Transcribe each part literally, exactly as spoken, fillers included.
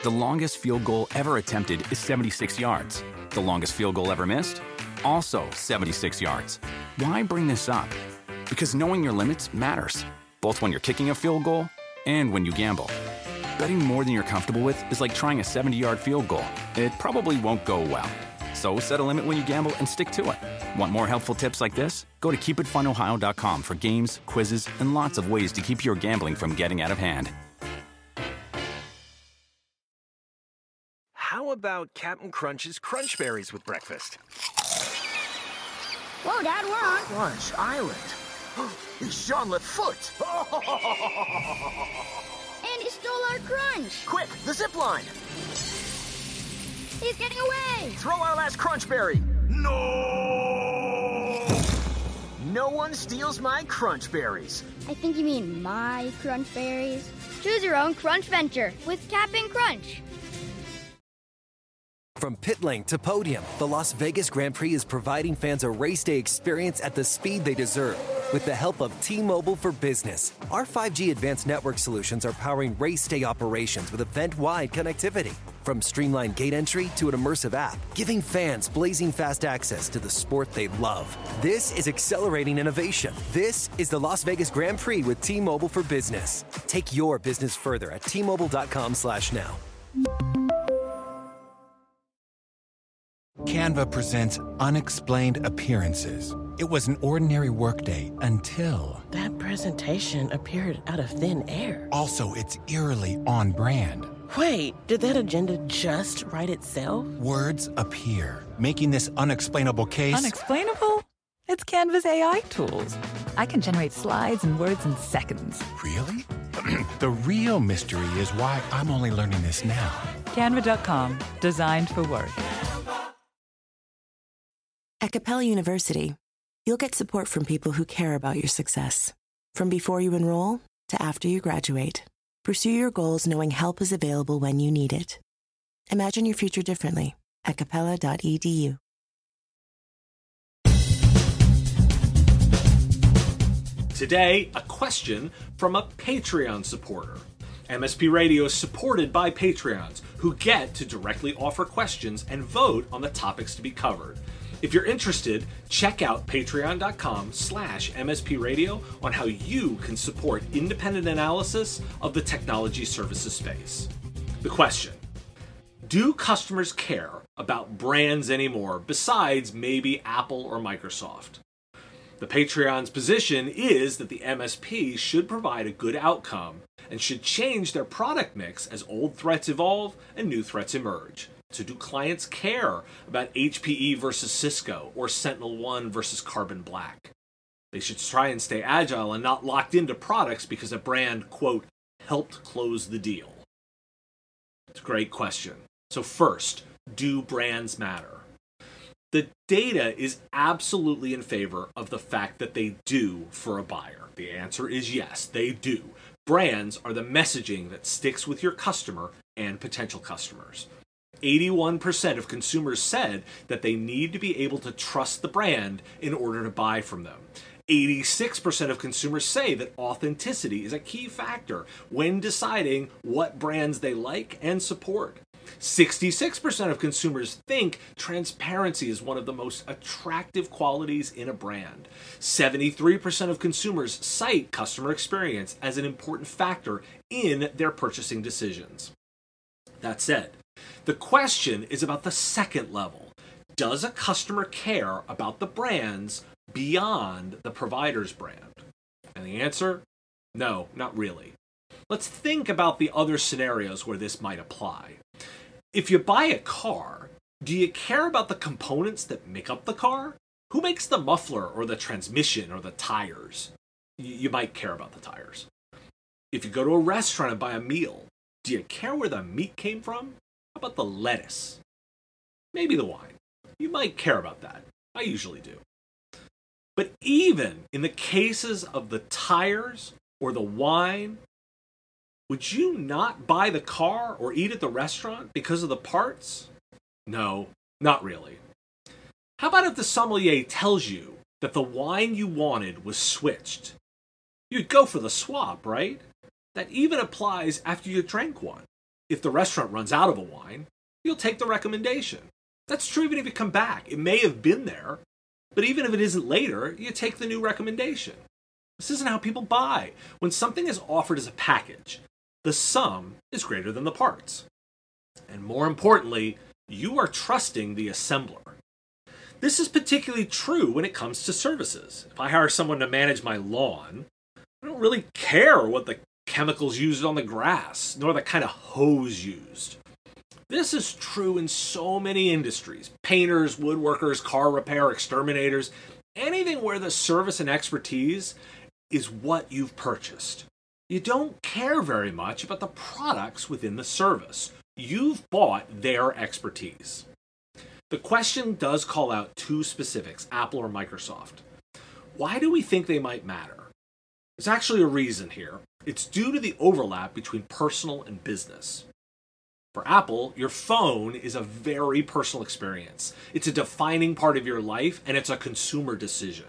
The longest field goal ever attempted is seventy-six yards. The longest field goal ever missed? Also seventy-six yards. Why bring this up? Because knowing your limits matters, both when you're kicking a field goal and when you gamble. Betting more than you're comfortable with is like trying a seventy-yard field goal. It probably won't go well. So set a limit when you gamble and stick to it. Want more helpful tips like this? Go to keep it fun ohio dot com for games, quizzes, and lots of ways to keep your gambling from getting out of hand. How about Captain Crunch's Crunch Berries with breakfast? Whoa, Dad, we're on Crunch Island. It's Jean-Luc Foot. And he stole our crunch. Quick, the zip line. He's getting away. Throw our last Crunch Berry. No! No one steals my Crunch Berries. I think you mean my crunch berries. Choose your own crunch venture with Cap'n Crunch. From pit lane to podium, the Las Vegas Grand Prix is providing fans a race day experience at the speed they deserve. With the help of T-Mobile for Business, our five G advanced network solutions are powering race day operations with event-wide connectivity. From streamlined gate entry to an immersive app, giving fans blazing fast access to the sport they love. This is accelerating innovation. This is the Las Vegas Grand Prix with T-Mobile for Business. Take your business further at T Mobile dot com slash now. Canva presents Unexplained Appearances. It was an ordinary workday until... That presentation appeared out of thin air. Also, it's eerily on brand. Wait, did that agenda just write itself? Words appear, making this unexplainable case... Unexplainable? It's Canva's A I tools. I can generate slides and words in seconds. Really? The real mystery is why I'm only learning this now. Canva dot com, designed for work. At Capella University, you'll get support from people who care about your success. From before you enroll to after you graduate, pursue your goals knowing help is available when you need it. Imagine your future differently at capella dot e d u. Today, a question from a Patreon supporter. M S P Radio is supported by Patreons, who get to directly offer questions and vote on the topics to be covered. If you're interested, check out patreon dot com slash M S P Radio on how you can support independent analysis of the technology services space. The question: do customers care about brands anymore besides maybe Apple or Microsoft? The Patreon's position is that the M S P should provide a good outcome and should change their product mix as old threats evolve and new threats emerge. So do clients care about H P E versus Cisco or Sentinel One versus Carbon Black? They should try and stay agile and not locked into products because a brand, quote, helped close the deal. It's a great question. So first, do brands matter? The data is absolutely in favor of the fact that they do for a buyer. The answer is yes, they do. Brands are the messaging that sticks with your customer and potential customers. eighty-one percent of consumers said that they need to be able to trust the brand in order to buy from them. eighty-six percent of consumers say that authenticity is a key factor when deciding what brands they like and support. sixty-six percent of consumers think transparency is one of the most attractive qualities in a brand. seventy-three percent of consumers cite customer experience as an important factor in their purchasing decisions. That said, the question is about the second level. Does a customer care about the brands beyond the provider's brand? And the answer? No, not really. Let's think about the other scenarios where this might apply. If you buy a car, do you care about the components that make up the car? Who makes the muffler or the transmission or the tires? You might care about the tires. If you go to a restaurant and buy a meal, do you care where the meat came from? How about the lettuce? Maybe the wine. You might care about that. I usually do. But even in the cases of the tires or the wine, would you not buy the car or eat at the restaurant because of the parts? No, not really. How about if the sommelier tells you that the wine you wanted was switched? You'd go for the swap, right? That even applies after you drank one. If the restaurant runs out of a wine, you'll take the recommendation. That's true even if you come back. It may have been there, but even if it isn't later, you take the new recommendation. This isn't how people buy. When something is offered as a package, the sum is greater than the parts. And more importantly, you are trusting the assembler. This is particularly true when it comes to services. If I hire someone to manage my lawn, I don't really care what the chemicals used on the grass, nor the kind of hose used. This is true in so many industries. Painters, woodworkers, car repair, exterminators, anything where the service and expertise is what you've purchased. You don't care very much about the products within the service. You've bought their expertise. The question does call out two specifics, Apple or Microsoft. Why do we think they might matter? There's actually a reason here. It's due to the overlap between personal and business. For Apple, your phone is a very personal experience. It's a defining part of your life, and it's a consumer decision.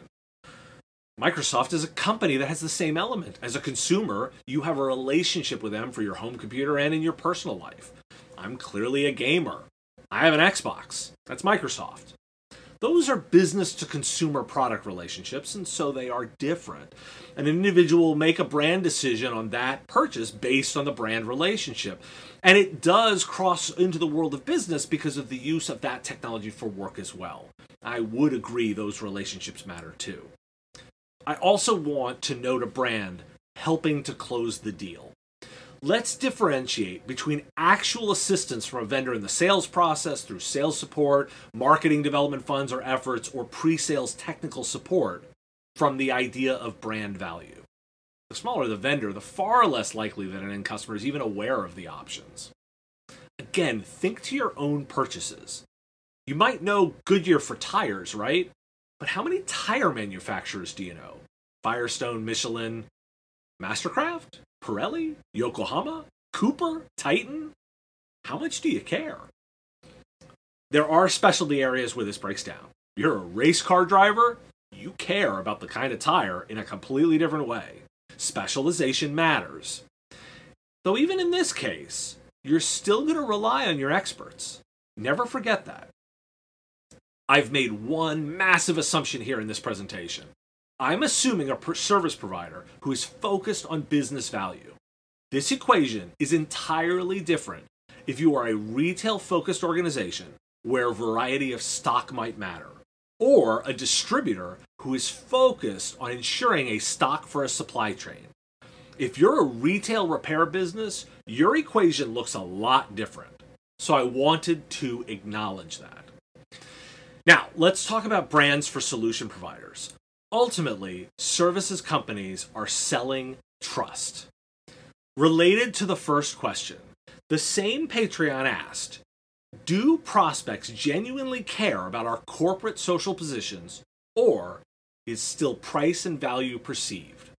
Microsoft is a company that has the same element. As a consumer, you have a relationship with them for your home computer and in your personal life. I'm clearly a gamer. I have an Xbox. That's Microsoft. Those are business-to-consumer product relationships, and so they are different. An individual will make a brand decision on that purchase based on the brand relationship. And it does cross into the world of business because of the use of that technology for work as well. I would agree those relationships matter too. I also want to note a brand helping to close the deal. Let's differentiate between actual assistance from a vendor in the sales process through sales support, marketing development funds or efforts, or pre-sales technical support from the idea of brand value. The smaller the vendor, the far less likely that an end customer is even aware of the options. Again, think to your own purchases. You might know Goodyear for tires, right? But how many tire manufacturers do you know? Firestone, Michelin, Mastercraft? Pirelli? Yokohama? Cooper? Titan? How much do you care? There are specialty areas where this breaks down. You're a race car driver, you care about the kind of tire in a completely different way. Specialization matters. Though even in this case, you're still going to rely on your experts. Never forget that. I've made one massive assumption here in this presentation. I'm assuming a service provider who is focused on business value. This equation is entirely different if you are a retail-focused organization where a variety of stock might matter, or a distributor who is focused on ensuring a stock for a supply chain. If you're a retail repair business, your equation looks a lot different. So I wanted to acknowledge that. Now, let's talk about brands for solution providers. Ultimately, services companies are selling trust. Related to the first question, the same Patreon asked, do prospects genuinely care about our corporate social positions, or is still price and value perceived?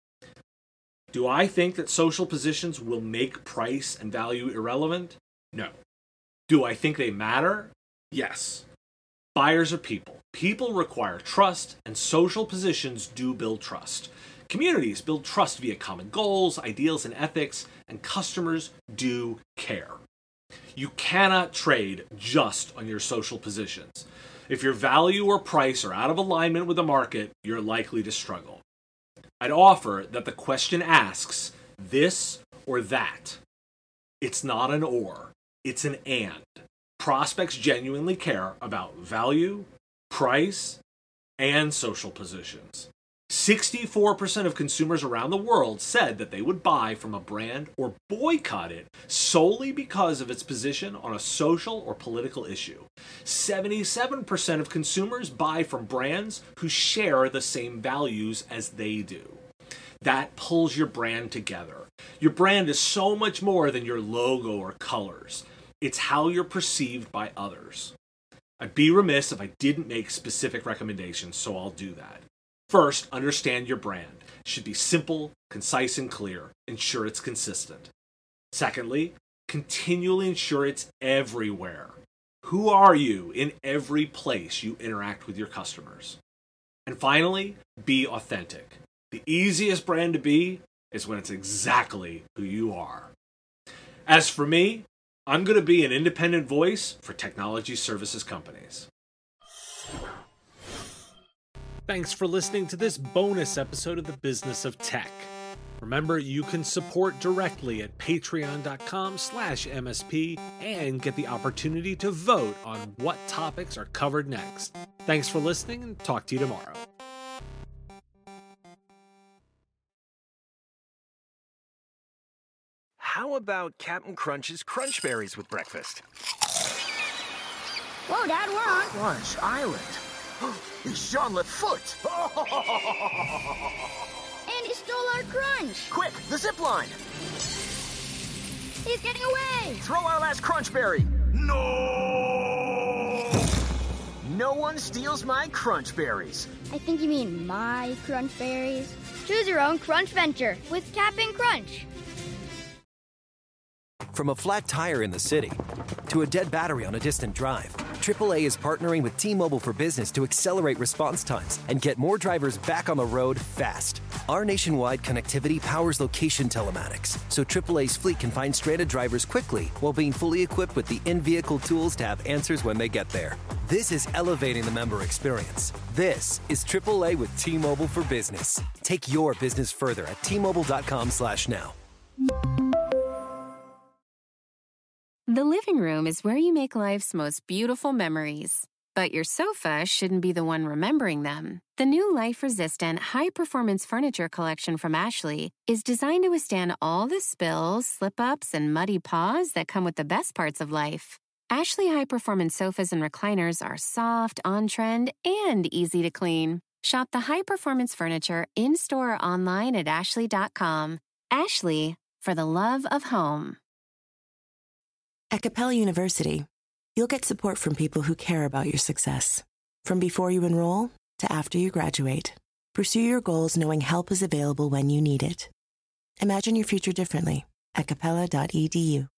Do I think that social positions will make price and value irrelevant? No. Do I think they matter? Yes. Buyers are people. People require trust, and social positions do build trust. Communities build trust via common goals, ideals, and ethics, and customers do care. You cannot trade just on your social positions. If your value or price are out of alignment with the market, you're likely to struggle. I'd offer that the question asks this or that. It's not an or, it's an and. Prospects genuinely care about value, price, and social positions. sixty-four percent of consumers around the world said that they would buy from a brand or boycott it solely because of its position on a social or political issue. seventy-seven percent of consumers buy from brands who share the same values as they do. That pulls your brand together. Your brand is so much more than your logo or colors. It's how you're perceived by others. I'd be remiss if I didn't make specific recommendations, so I'll do that. First, understand your brand. It should be simple, concise, and clear. Ensure it's consistent. Secondly, continually ensure it's everywhere. Who are you in every place you interact with your customers? And finally, be authentic. The easiest brand to be is when it's exactly who you are. As for me, I'm going to be an independent voice for technology services companies. Thanks for listening to this bonus episode of The Business of Tech. Remember, you can support directly at patreon.com slash MSP and get the opportunity to vote on what topics are covered next. Thanks for listening, and talk to you tomorrow. How about Captain Crunch's Crunch Berries with breakfast? Whoa, Dad, we're on Crunch Island. It's Jean Lafoot. And he stole our crunch. Quick, the zip line. He's getting away. Throw our last Crunch Berry. No! No one steals my Crunch Berries. I think you mean my Crunch Berries. Choose your own Crunch Venture with Cap'n Crunch. From a flat tire in the city to a dead battery on a distant drive, triple A is partnering with T-Mobile for Business to accelerate response times and get more drivers back on the road fast. Our nationwide connectivity powers location telematics, so triple A's fleet can find stranded drivers quickly while being fully equipped with the in-vehicle tools to have answers when they get there. This is elevating the member experience. This is triple A with T-Mobile for Business. Take your business further at T-Mobile.com slash now. The living room is where you make life's most beautiful memories. But your sofa shouldn't be the one remembering them. The new life-resistant, high-performance furniture collection from Ashley is designed to withstand all the spills, slip-ups, and muddy paws that come with the best parts of life. Ashley high-performance sofas and recliners are soft, on-trend, and easy to clean. Shop the high-performance furniture in-store or online at ashley dot com. Ashley, for the love of home. At Capella University, you'll get support from people who care about your success. From before you enroll to after you graduate, pursue your goals knowing help is available when you need it. Imagine your future differently at capella dot e d u.